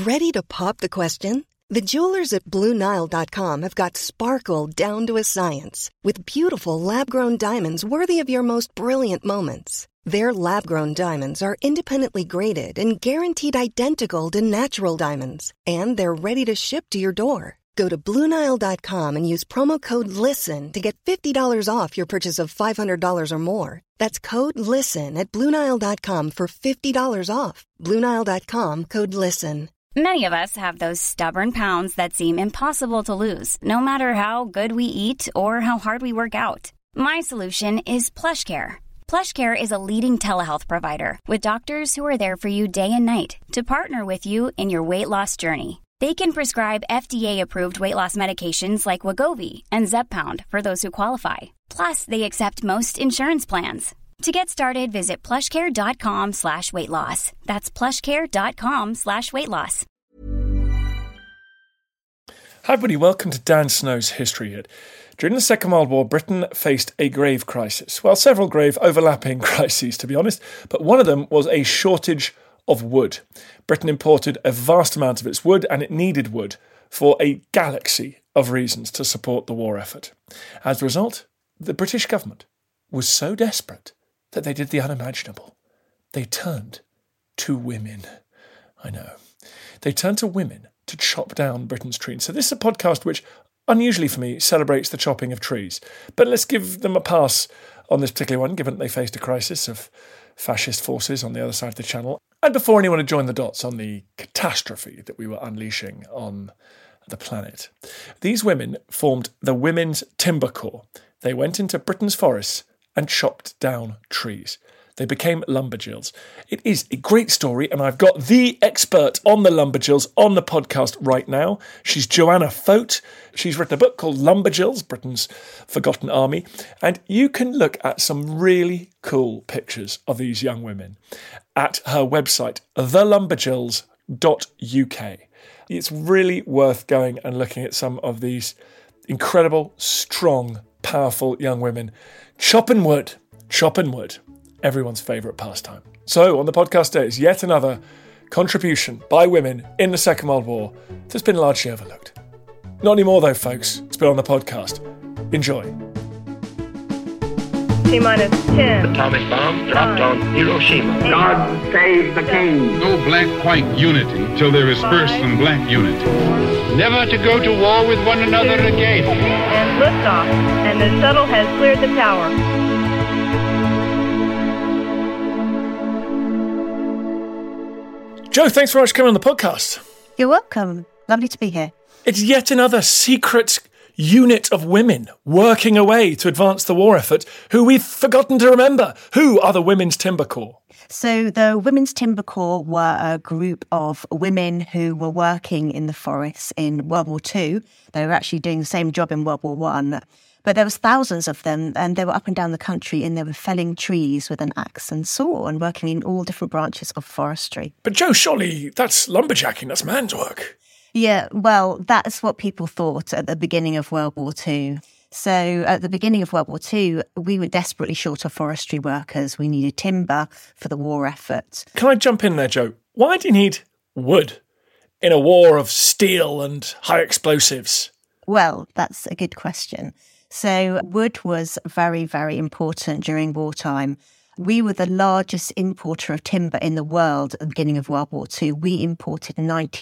Ready to pop the question? The jewelers at BlueNile.com have got sparkle down to a science with beautiful lab-grown diamonds worthy of your most brilliant moments. Their lab-grown diamonds are independently graded and guaranteed identical to natural diamonds, and they're ready to ship to your door. Go to BlueNile.com and use promo code LISTEN to get $50 off your purchase of $500 or more. That's code LISTEN at BlueNile.com for $50 off. BlueNile.com, code LISTEN. Many of us have those stubborn pounds that seem impossible to lose, no matter how good we eat or how hard we work out. My solution is PlushCare. PlushCare is a leading telehealth provider with doctors who are there for you day and night to partner with you in your weight loss journey. They can prescribe FDA-approved weight loss medications like Wegovy and Zepbound for those who qualify. Plus, they accept most insurance plans. To get started, visit plushcare.com/weightloss. That's plushcare.com/weightloss. Hi everybody, welcome to Dan Snow's History Hit. During the Second World War, Britain faced a grave crisis. Well, several grave overlapping crises, to be honest, but one of them was a shortage of wood. Britain imported a vast amount of its wood, and it needed wood for a galaxy of reasons to support the war effort. As a result, the British government was so desperate that they did the unimaginable. They turned to women. I know. They turned to women to chop down Britain's trees. So this is a podcast which, unusually for me, celebrates the chopping of trees. But let's give them a pass on this particular one, given that they faced a crisis of fascist forces on the other side of the channel. And before anyone had joined the dots on the catastrophe that we were unleashing on the planet, these women formed the Women's Timber Corps. They went into Britain's forests and chopped down trees. They became lumberjills. It is a great story, and I've got the expert on the lumberjills on the podcast right now. She's Joanna Foat. She's written a book called Lumberjills, Britain's Forgotten Army, and you can look at some really cool pictures of these young women at her website, thelumberjills.uk. It's really worth going and looking at some of these incredible, strong, powerful young women chopping wood, everyone's favourite pastime. So on the today is yet another contribution by women in the Second World War that's been largely overlooked. Not anymore though, folks. It's been on the podcast. Enjoy. T-minus 10. Atomic bomb dropped on Hiroshima. God save the king. No black-white unity till there is first some black unity. Never to go to war with one another again. And liftoff, and the shuttle has cleared the tower. Jo, thanks very much for coming on the podcast. You're welcome. Lovely to be here. It's yet another secret unit of women working away to advance the war effort who we've forgotten to remember. Who are the Women's Timber Corps? So the Women's Timber Corps were a group of women who were working in the forests in World War II. They were actually doing the same job in World War I. But there was thousands of them, and they were up and down the country, and they were felling trees with an axe and saw and working in all different branches of forestry. But Jo, surely that's lumberjacking, that's man's work. Yeah, well, that's what people thought at the beginning of World War II. So at the beginning of World War II, we were desperately short of forestry workers. We needed timber for the war effort. Can I jump in there, Jo? Why do you need wood in a war of steel and high explosives? Well, that's a good question. So wood was very, very important during wartime. We were the largest importer of timber in the world at the beginning of World War II. We imported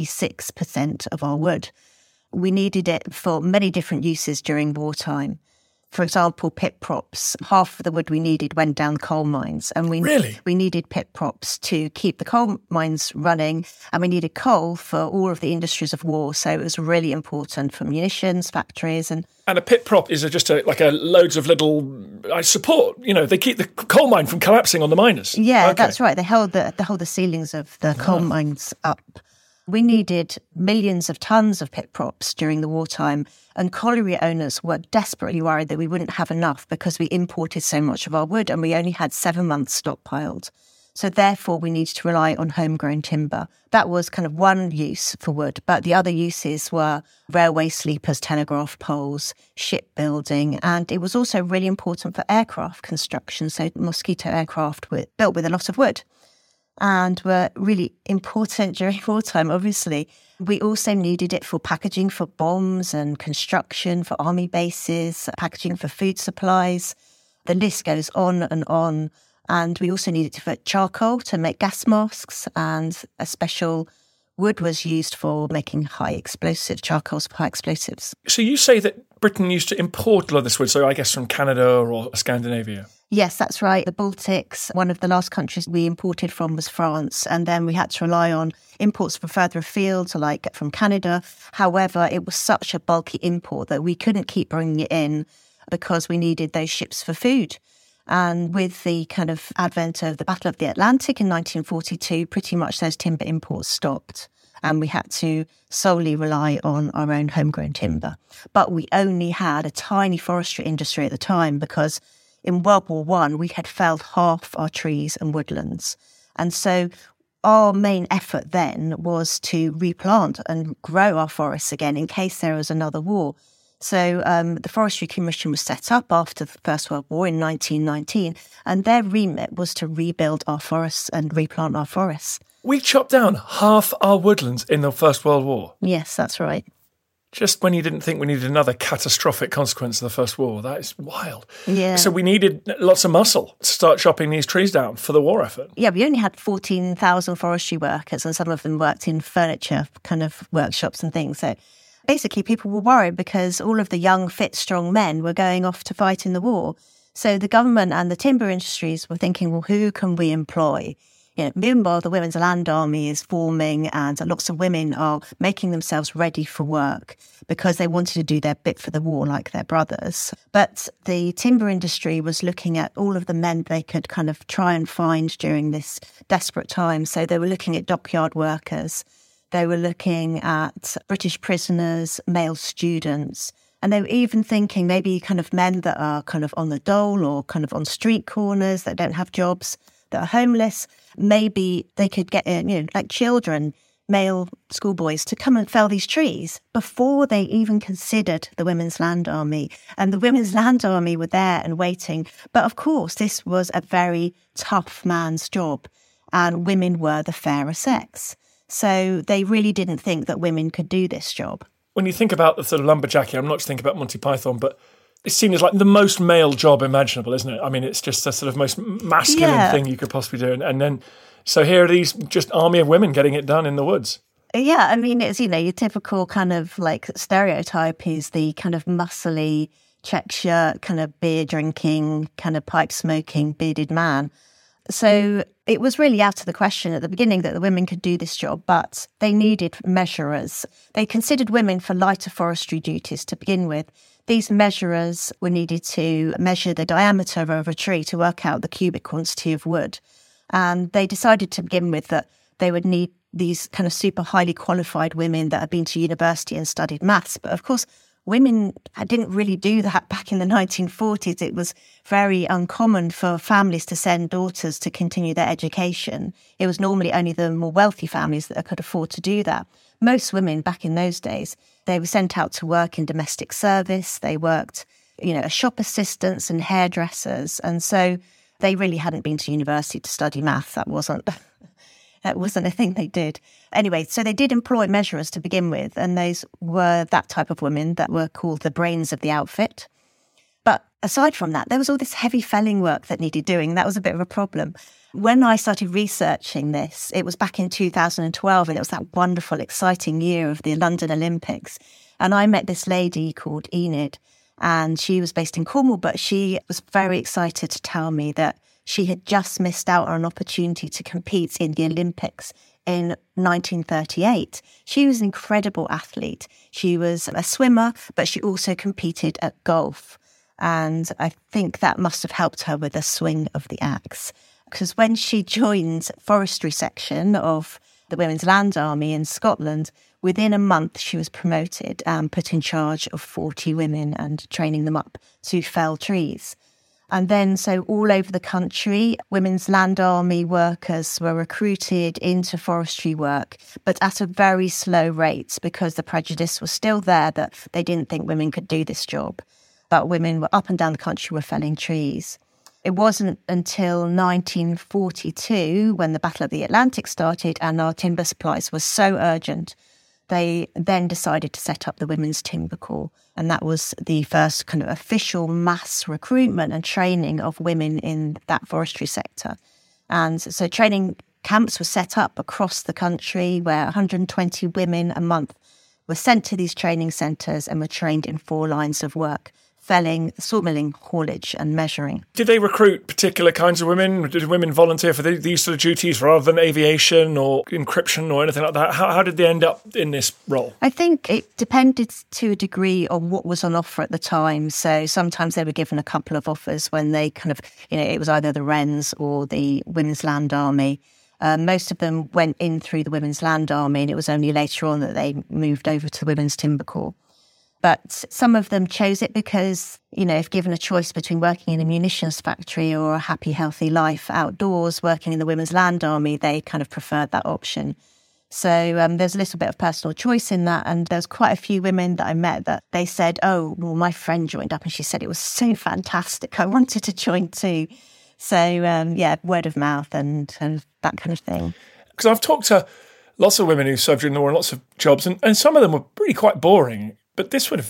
96% of our wood. We needed it for many different uses during wartime. For example, pit props. Half of the wood we needed went down coal mines. And we needed pit props to keep the coal mines running. And we needed coal for all of the industries of war. So it was really important for munitions, factories. And a pit prop is just like loads of little support. You know, they keep the coal mine from collapsing on the miners. Yeah, okay. That's right. They hold the ceilings of the coal mines up. We needed millions of tons of pit props during the wartime, and colliery owners were desperately worried that we wouldn't have enough because we imported so much of our wood and we only had 7 months stockpiled. So therefore, we needed to rely on homegrown timber. That was kind of one use for wood, but the other uses were railway sleepers, telegraph poles, shipbuilding, and it was also really important for aircraft construction. So Mosquito aircraft were built with a lot of wood. and were really important during wartime, obviously. We also needed it for packaging for bombs and construction for army bases, packaging for food supplies. The list goes on and on. And we also needed it for charcoal to make gas masks, and a special wood was used for making high explosive charcoals for high explosives. So you say that Britain used to import a lot of this wood, so I guess from Canada or Scandinavia? Yes, that's right. The Baltics, one of the last countries we imported from was France, and then we had to rely on imports from further afield, so like from Canada. However, it was such a bulky import that we couldn't keep bringing it in because we needed those ships for food. And with the kind of advent of the Battle of the Atlantic in 1942, pretty much those timber imports stopped. And we had to solely rely on our own homegrown timber. But we only had a tiny forestry industry at the time because in World War I, we had felled half our trees and woodlands. And so our main effort then was to replant and grow our forests again in case there was another war. So the Forestry Commission was set up after the First World War in 1919, and their remit was to rebuild our forests and replant our forests. We chopped down half our woodlands in the First World War. Yes, that's right. Just when you didn't think we needed another catastrophic consequence of the First War. That is wild. Yeah. So we needed lots of muscle to start chopping these trees down for the war effort. Yeah, we only had 14,000 forestry workers, and some of them worked in furniture kind of workshops and things. So basically, people were worried because all of the young, fit, strong men were going off to fight in the war. So the government and the timber industries were thinking, well, who can we employ? Meanwhile, the Women's Land Army is forming, and lots of women are making themselves ready for work because they wanted to do their bit for the war like their brothers. But the timber industry was looking at all of the men they could kind of try and find during this desperate time. So they were looking at dockyard workers. They were looking at British prisoners, male students, and they were even thinking maybe kind of men that are kind of on the dole or kind of on street corners that don't have jobs, that are homeless. Maybe they could get in, like children, male schoolboys, to come and fell these trees before they even considered the Women's Land Army. And the Women's Land Army were there and waiting. But of course, this was a very tough man's job, and women were the fairer sex. So they really didn't think that women could do this job. When you think about the sort of lumberjacking, I'm not just thinking about Monty Python, but it's seen as like the most male job imaginable, isn't it? I mean, it's just the sort of most masculine thing you could possibly do. And then, so here are these just army of women getting it done in the woods. Yeah, I mean, it's, your typical kind of like stereotype is the kind of muscly check shirt, kind of beer drinking, kind of pipe smoking, bearded man. So it was really out of the question at the beginning that the women could do this job, but they needed measurers. They considered women for lighter forestry duties to begin with. These measurers were needed to measure the diameter of a tree to work out the cubic quantity of wood. And they decided to begin with that they would need these kind of super highly qualified women that had been to university and studied maths. But of course, women didn't really do that back in the 1940s. It was very uncommon for families to send daughters to continue their education. It was normally only the more wealthy families that could afford to do that. Most women back in those days, they were sent out to work in domestic service. They worked, as shop assistants and hairdressers. And so they really hadn't been to university to study maths. That wasn't a thing they did. Anyway, so they did employ measurers to begin with, and those were that type of women that were called the brains of the outfit. But aside from that, there was all this heavy felling work that needed doing. That was a bit of a problem. When I started researching this, it was back in 2012, and it was that wonderful, exciting year of the London Olympics. And I met this lady called Enid, and she was based in Cornwall, but she was very excited to tell me that she had just missed out on an opportunity to compete in the Olympics in 1938. She was an incredible athlete. She was a swimmer, but she also competed at golf. And I think that must have helped her with the swing of the axe. Because when she joined forestry section of the Women's Land Army in Scotland, within a month she was promoted and put in charge of 40 women and training them up to fell trees. And then, so all over the country, Women's Land Army workers were recruited into forestry work, but at a very slow rate because the prejudice was still there that they didn't think women could do this job. But women were up and down the country were felling trees. It wasn't until 1942 when the Battle of the Atlantic started and our timber supplies were so urgent, they then decided to set up the Women's Timber Corps. And that was the first kind of official mass recruitment and training of women in that forestry sector. And so training camps were set up across the country where 120 women a month were sent to these training centres and were trained in 4 lines of work: felling, sawmilling, haulage and measuring. Did they recruit particular kinds of women? Did women volunteer for these sort of duties rather than aviation or encryption or anything like that? How did they end up in this role? I think it depended to a degree on what was on offer at the time. So sometimes they were given a couple of offers when they kind of, it was either the Wrens or the Women's Land Army. Most of them went in through the Women's Land Army, and it was only later on that they moved over to the Women's Timber Corps. But some of them chose it because, if given a choice between working in a munitions factory or a happy, healthy life outdoors, working in the Women's Land Army, they kind of preferred that option. So there's a little bit of personal choice in that. And there's quite a few women that I met that they said, oh, well, my friend joined up and she said it was so fantastic. I wanted to join too. So, word of mouth and that kind of thing. Because I've talked to lots of women who served during the war in lots of jobs, and some of them were really quite boring. But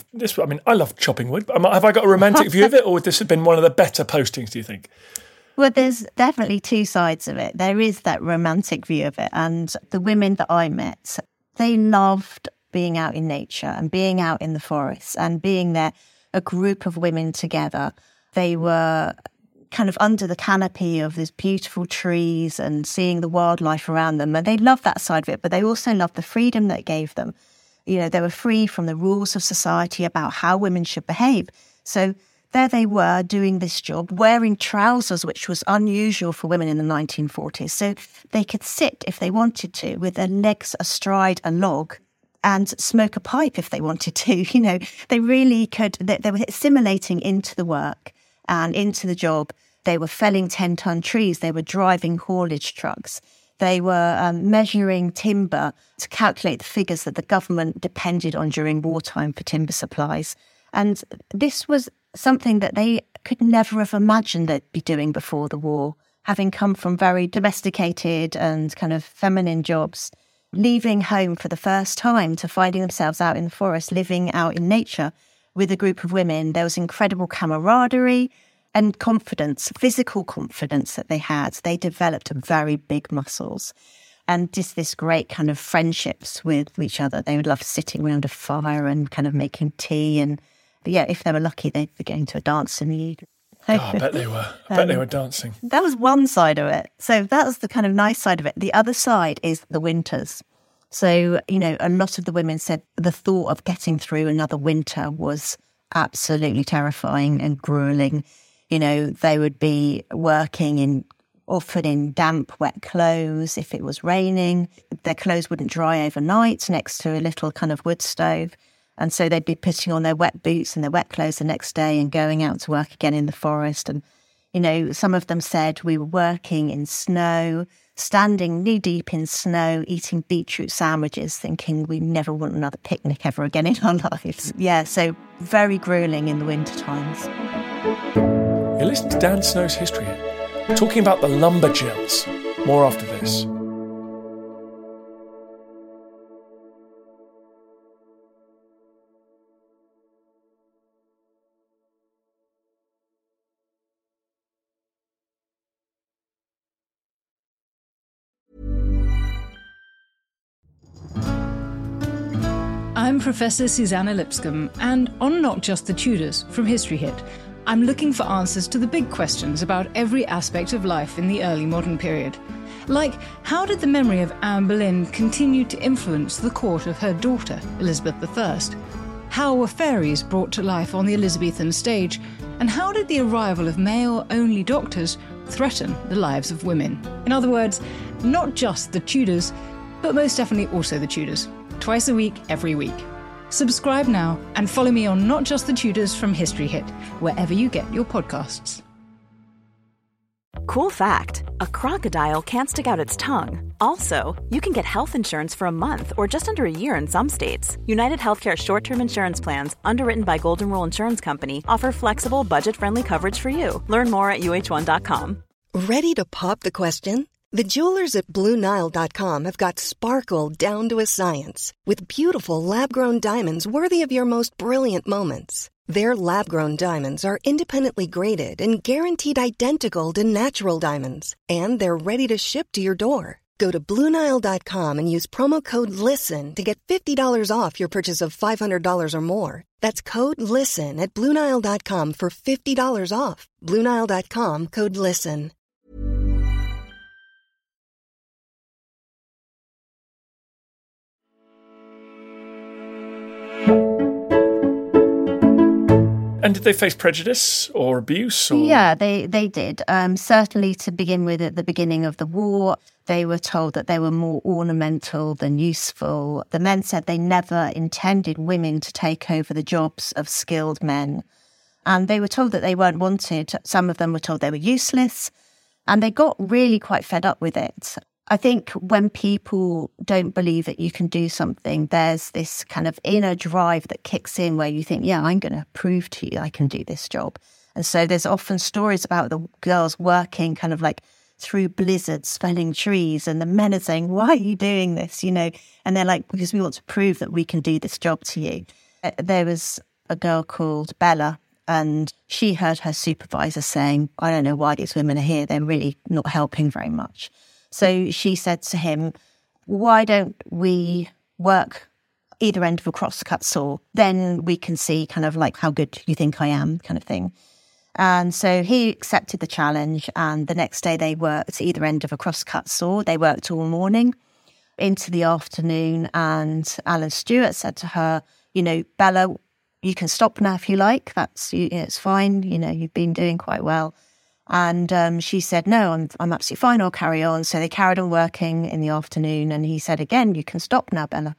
I love chopping wood. Have I got a romantic view of it, or would this have been one of the better postings, do you think? Well, there's definitely 2 sides of it. There is that romantic view of it. And the women that I met, they loved being out in nature and being out in the forest and being there, a group of women together. They were kind of under the canopy of these beautiful trees and seeing the wildlife around them. And they loved that side of it, but they also loved the freedom that it gave them. They were free from the rules of society about how women should behave. So there they were doing this job, wearing trousers, which was unusual for women in the 1940s. So they could sit, if they wanted to, with their legs astride a log and smoke a pipe if they wanted to. They really could. They were assimilating into the work and into the job. They were felling 10-ton trees. They were driving haulage trucks. They were measuring timber to calculate the figures that the government depended on during wartime for timber supplies. And this was something that they could never have imagined they'd be doing before the war, having come from very domesticated and kind of feminine jobs, leaving home for the first time to finding themselves out in the forest, living out in nature with a group of women. There was incredible camaraderie and confidence, physical confidence that they had. They developed very big muscles and just this great kind of friendships with each other. They would love sitting around a fire and kind of making tea. But if they were lucky, they'd be going to a dance in the evening. I bet they were. I bet they were dancing. That was one side of it. So that was the kind of nice side of it. The other side is the winters. So, a lot of the women said the thought of getting through another winter was absolutely terrifying and grueling. They would be working often in damp, wet clothes. If it was raining, their clothes wouldn't dry overnight next to a little kind of wood stove. And so they'd be putting on their wet boots and their wet clothes the next day and going out to work again in the forest. And, some of them said we were working in snow, standing knee-deep in snow, eating beetroot sandwiches, thinking we never want another picnic ever again in our lives. Yeah, so very grueling in the winter times. You're listening to Dan Snow's History Hit, talking about the lumberjills. More after this. I'm Professor Susanna Lipscomb, and on Not Just the Tudors from History Hit, I'm looking for answers to the big questions about every aspect of life in the early modern period. Like, how did the memory of Anne Boleyn continue to influence the court of her daughter, Elizabeth I? How were fairies brought to life on the Elizabethan stage? And how did the arrival of male-only doctors threaten the lives of women? In other words, not just the Tudors, but most definitely also the Tudors. Twice a week, every week. Subscribe now and follow me on Not Just the Tudors from History Hit, wherever you get your podcasts. Cool fact, a crocodile can't stick out its tongue. Also, you can get health insurance for a month or just under a year in some states. United Healthcare short-term insurance plans, underwritten by Golden Rule Insurance Company, offer flexible, budget-friendly coverage for you. Learn more at UH1.com. Ready to pop the question? The jewelers at BlueNile.com have got sparkle down to a science with beautiful lab-grown diamonds worthy of your most brilliant moments. Their lab-grown diamonds are independently graded and guaranteed identical to natural diamonds, and they're ready to ship to your door. Go to BlueNile.com and use promo code LISTEN to get $50 off your purchase of $500 or more. That's code LISTEN at BlueNile.com for $50 off. BlueNile.com, code LISTEN. And did they face prejudice or abuse? Or? Yeah, they did. Certainly to begin with, at the beginning of the war, they were told that they were more ornamental than useful. The men said they never intended women to take over the jobs of skilled men. And they were told that they weren't wanted. Some of them were told they were useless. And they got really quite fed up with it. I think when people don't believe that you can do something, there's this kind of inner drive that kicks in where you think, yeah, I'm going to prove to you I can do this job. And so there's often stories about the girls working kind of like through blizzards, felling trees, and the men are saying, why are you doing this? You know, and they're like, because we want to prove that we can do this job to you. There was a girl called Bella, and she heard her supervisor saying, I don't know why these women are here. They're really not helping very much. So she said to him, why don't we work either end of a crosscut saw? Then we can see kind of like how good you think I am kind of thing. And so he accepted the challenge. And the next day they worked either end of a crosscut saw. They worked all morning into the afternoon. And Alan Stewart said to her, you know, Bella, you can stop now if you like. It's fine. You know, you've been doing quite well. And she said, no, I'm absolutely fine, I'll carry on. So they carried on working in the afternoon. And he said, again, you can stop now, Bella.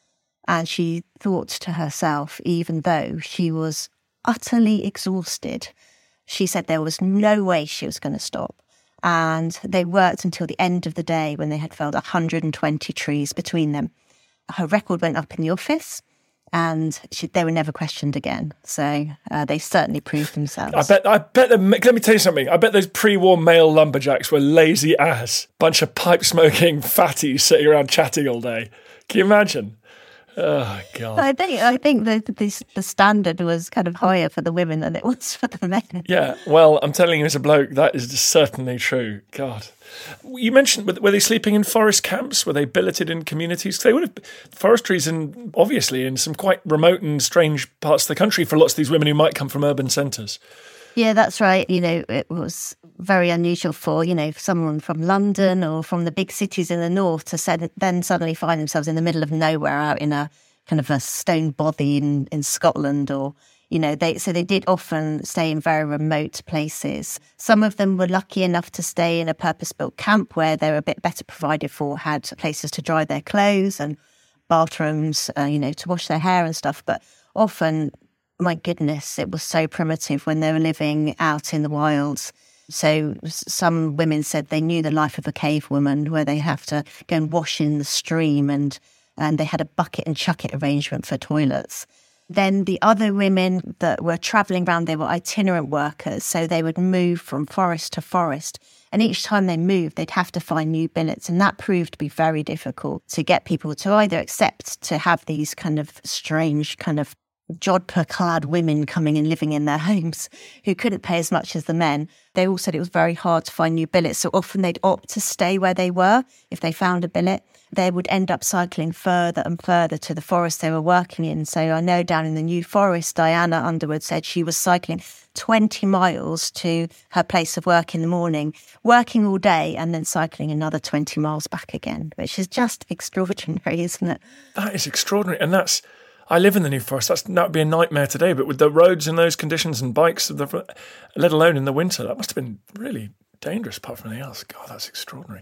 And she thought to herself, even though she was utterly exhausted, she said there was no way she was going to stop. And they worked until the end of the day when they had felled 120 trees between them. Her record went up in the office. And they were never questioned again. So they certainly proved themselves. I bet them, let me tell you something. I bet those pre-war male lumberjacks were lazy as. Bunch of pipe-smoking fatties sitting around chatting all day. Can you imagine? Oh, God. I think the standard was kind of higher for the women than it was for the men. Yeah, well, I'm telling you as a bloke, that is certainly true. God. You mentioned, were they sleeping in forest camps? Were they billeted in communities? They would have forestries obviously in some quite remote and strange parts of the country for lots of these women who might come from urban centres. Yeah, that's right. You know, it was very unusual for, you know, someone from London or from the big cities in the north to then suddenly find themselves in the middle of nowhere out in a kind of a stone bothy in Scotland or, you know, they did often stay in very remote places. Some of them were lucky enough to stay in a purpose-built camp where they were a bit better provided for, had places to dry their clothes and bathrooms, you know, to wash their hair and stuff. But often, my goodness, it was so primitive when they were living out in the wilds. So some women said they knew the life of a cave woman where they have to go and wash in the stream and they had a bucket and chuck it arrangement for toilets. Then the other women that were travelling around, they were itinerant workers. So they would move from forest to forest. And each time they moved, they'd have to find new billets. And that proved to be very difficult to get people to either accept to have these kind of strange kind of jodhpur-clad women coming and living in their homes who couldn't pay as much as the men. They all said it was very hard to find new billets. So often they'd opt to stay where they were if they found a billet. They would end up cycling further and further to the forest they were working in. So I know down in the New Forest, Diana Underwood said she was cycling 20 miles to her place of work in the morning, working all day and then cycling another 20 miles back again, which is just extraordinary, isn't it? That is extraordinary. And I live in the New Forest. That would be a nightmare today. But with the roads in those conditions and bikes, let alone in the winter, that must have been really dangerous apart from anything else. God, that's extraordinary.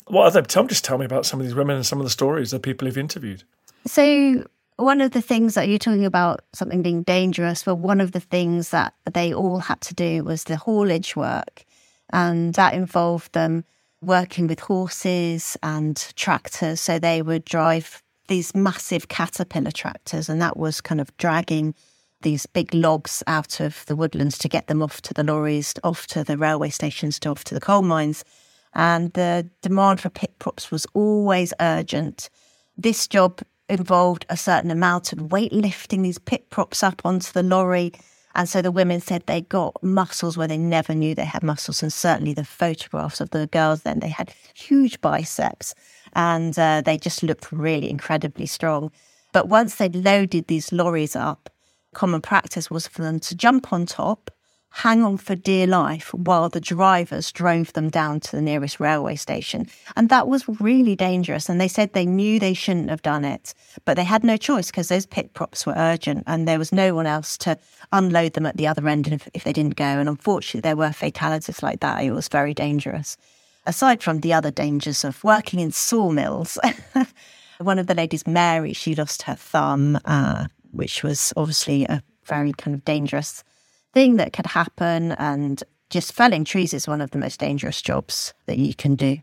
Just tell me about some of these women and some of the stories of people you've interviewed. So one of the things that you're talking about, something being dangerous, well, one of the things that they all had to do was the haulage work. And that involved them working with horses and tractors. So they would drive these massive caterpillar tractors, and that was kind of dragging these big logs out of the woodlands to get them off to the lorries, off to the railway stations, off to the coal mines. And the demand for pit props was always urgent. This job involved a certain amount of weight lifting these pit props up onto the lorry. And so the women said they got muscles where they never knew they had muscles. And certainly the photographs of the girls then, they had huge biceps and they just looked really incredibly strong. But once they'd loaded these lorries up, common practice was for them to jump on top, hang on for dear life while the drivers drove them down to the nearest railway station. And that was really dangerous. And they said they knew they shouldn't have done it, but they had no choice because those pit props were urgent and there was no one else to unload them at the other end if they didn't go. And unfortunately, there were fatalities like that. It was very dangerous. Aside from the other dangers of working in sawmills, one of the ladies, Mary, she lost her thumb, which was obviously a very kind of dangerous thing that could happen, and just felling trees is one of the most dangerous jobs that you can do.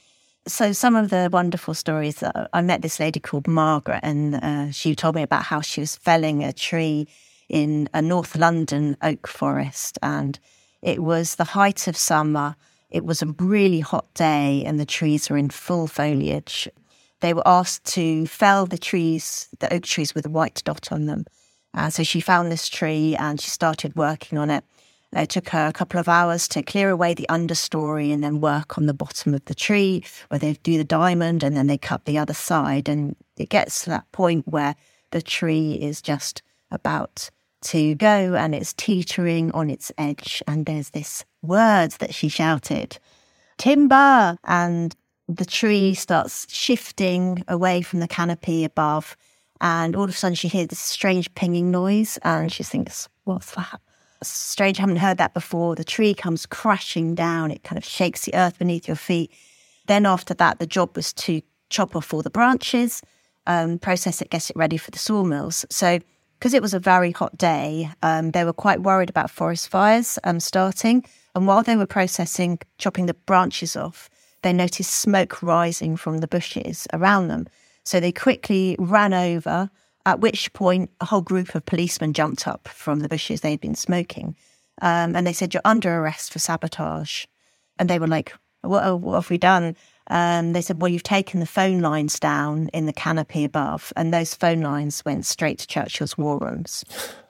So some of the wonderful stories, I met this lady called Margaret, and she told me about how she was felling a tree in a North London oak forest, and it was the height of summer. It was a really hot day and the trees were in full foliage. They were asked to fell the trees, the oak trees with a white dot on them. So she found this tree and she started working on it. It took her a couple of hours to clear away the understory and then work on the bottom of the tree, where they do the diamond and then they cut the other side. And it gets to that point where the tree is just about to go and it's teetering on its edge. And there's this word that she shouted, "Timber!" And the tree starts shifting away from the canopy above. And all of a sudden she hears this strange pinging noise and she thinks, what's that? Strange, I haven't heard that before. The tree comes crashing down. It kind of shakes the earth beneath your feet. Then after that, the job was to chop off all the branches, process it, get it ready for the sawmills. So because it was a very hot day, they were quite worried about forest fires starting. And while they were processing, chopping the branches off, they noticed smoke rising from the bushes around them. So they quickly ran over, at which point a whole group of policemen jumped up from the bushes they'd been smoking. And they said, "You're under arrest for sabotage." And they were like, what have we done? They said, "Well, you've taken the phone lines down in the canopy above." And those phone lines went straight to Churchill's war rooms.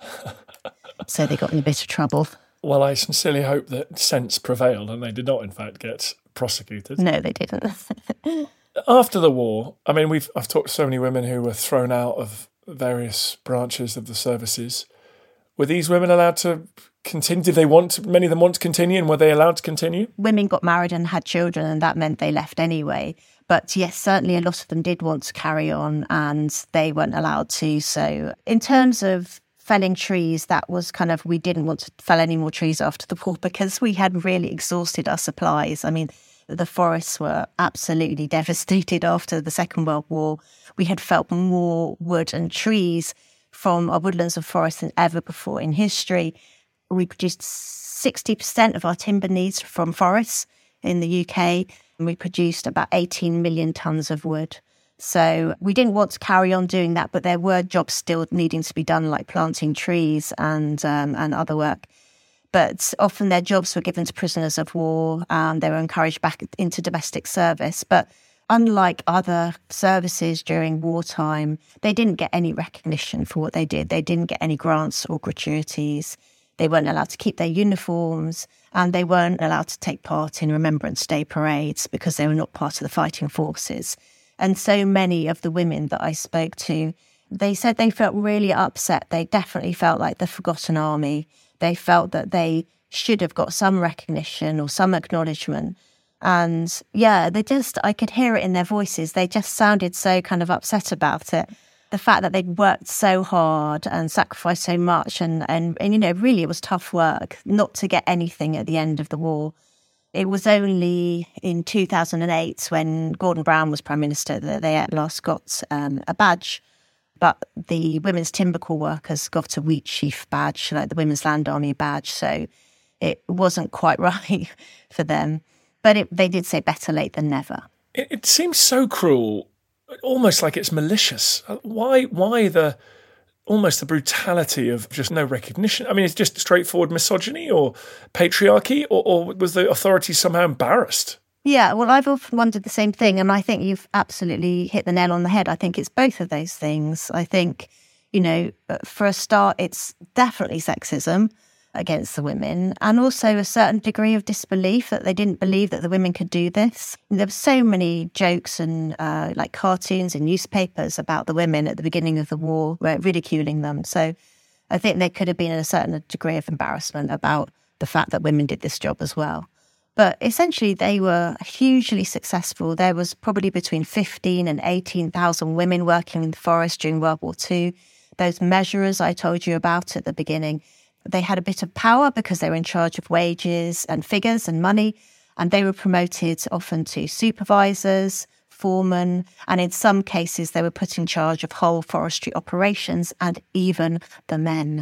So they got in a bit of trouble. Well, I sincerely hope that sense prevailed and they did not, in fact, get prosecuted. No, they didn't. After the war, I mean, I've talked to so many women who were thrown out of various branches of the services. Were these women allowed to continue? Did they many of them want to continue, and were they allowed to continue? Women got married and had children, and that meant they left anyway. But yes, certainly a lot of them did want to carry on, and they weren't allowed to. So in terms of felling trees, that was kind of, we didn't want to fell any more trees after the war because we had really exhausted our supplies. I mean, the forests were absolutely devastated after the Second World War. We had felled more wood and trees from our woodlands and forests than ever before in history. We produced 60% of our timber needs from forests in the UK, and we produced about 18 million tonnes of wood. So we didn't want to carry on doing that, but there were jobs still needing to be done, like planting trees and other work. But often their jobs were given to prisoners of war. They were encouraged back into domestic service. But unlike other services during wartime, they didn't get any recognition for what they did. They didn't get any grants or gratuities. They weren't allowed to keep their uniforms, and they weren't allowed to take part in Remembrance Day parades because they were not part of the fighting forces. And so many of the women that I spoke to, they said they felt really upset. They definitely felt like the forgotten army. They felt that they should have got some recognition or some acknowledgement. And yeah, I could hear it in their voices. They just sounded so kind of upset about it. The fact that they'd worked so hard and sacrificed so much and you know, really it was tough work not to get anything at the end of the war. It was only in 2008 when Gordon Brown was Prime Minister that they at last got a badge. But the Women's Timber Corps workers got a wheat sheaf badge, like the Women's Land Army badge. So it wasn't quite right for them. But they did say better late than never. It seems so cruel, almost like it's malicious. Why almost the brutality of just no recognition? I mean, it's just straightforward misogyny or patriarchy, or was the authority somehow embarrassed? Yeah, well, I've often wondered the same thing, and I think you've absolutely hit the nail on the head. I think it's both of those things. I think, for a start, it's definitely sexism against the women, and also a certain degree of disbelief that they didn't believe that the women could do this. There were so many jokes and like cartoons in newspapers about the women at the beginning of the war, ridiculing them. So I think there could have been a certain degree of embarrassment about the fact that women did this job as well. But essentially, they were hugely successful. There was probably between 15 and 18,000 women working in the forest during World War II. Those measurers I told you about at the beginning, they had a bit of power because they were in charge of wages and figures and money, and they were promoted often to supervisors, foremen, and in some cases they were put in charge of whole forestry operations and even the men.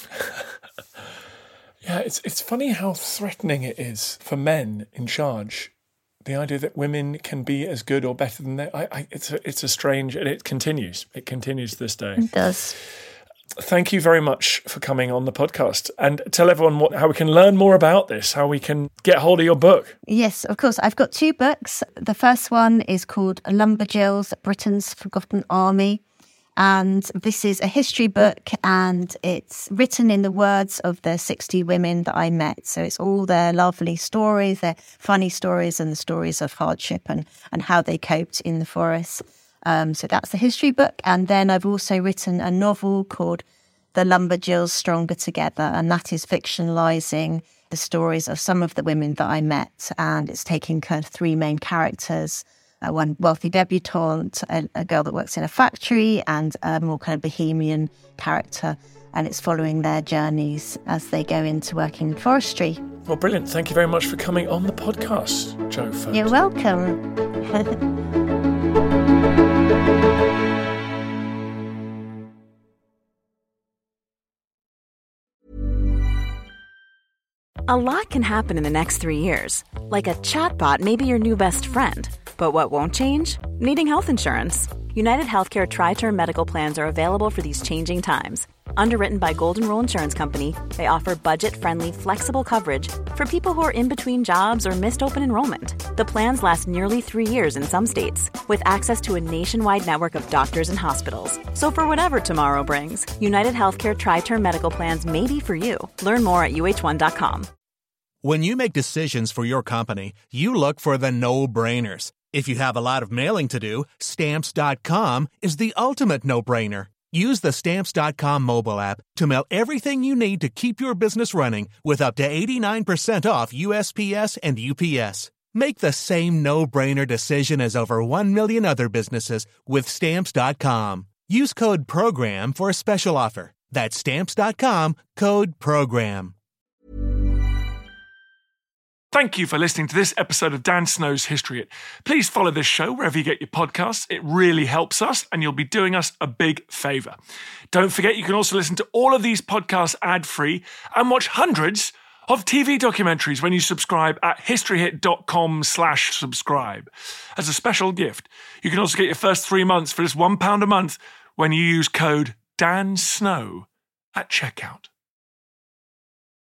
Yeah, it's funny how threatening it is for men in charge. The idea that women can be as good or better than they, it's a strange, and it continues. It continues to this day. It does. Thank you very much for coming on the podcast, and tell everyone how we can learn more about this, how we can get hold of your book. Yes, of course. I've got 2 books. The first one is called Lumberjills, Britain's Forgotten Army. And this is a history book, and it's written in the words of the 60 women that I met. So it's all their lovely stories, their funny stories, and the stories of hardship and how they coped in the forest. So that's the history book. And then I've also written a novel called The Lumberjills Stronger Together, and that is fictionalising the stories of some of the women that I met. And it's taking kind of 3 main characters, one wealthy debutante, a girl that works in a factory, and a more kind of bohemian character. And it's following their journeys as they go into working in forestry. Well, brilliant. Thank you very much for coming on the podcast, Jo Focht. You're welcome. A lot can happen in the next 3 years. Like a chatbot may be your new best friend. But what won't change? Needing health insurance. United Healthcare Tri-Term Medical Plans are available for these changing times. Underwritten by Golden Rule Insurance Company, they offer budget-friendly, flexible coverage for people who are in between jobs or missed open enrollment. The plans last nearly 3 years in some states, with access to a nationwide network of doctors and hospitals. So for whatever tomorrow brings, United Healthcare Tri-Term Medical Plans may be for you. Learn more at uh1.com. When you make decisions for your company, you look for the no-brainers. If you have a lot of mailing to do, Stamps.com is the ultimate no-brainer. Use the Stamps.com mobile app to mail everything you need to keep your business running with up to 89% off USPS and UPS. Make the same no-brainer decision as over 1 million other businesses with Stamps.com. Use code PROGRAM for a special offer. That's Stamps.com, code PROGRAM. Thank you for listening to this episode of Dan Snow's History Hit. Please follow this show wherever you get your podcasts. It really helps us, and you'll be doing us a big favour. Don't forget, you can also listen to all of these podcasts ad-free and watch hundreds of TV documentaries when you subscribe at historyhit.com/subscribe. As a special gift, you can also get your first 3 months for just £1 a month when you use code DANSNOW at checkout.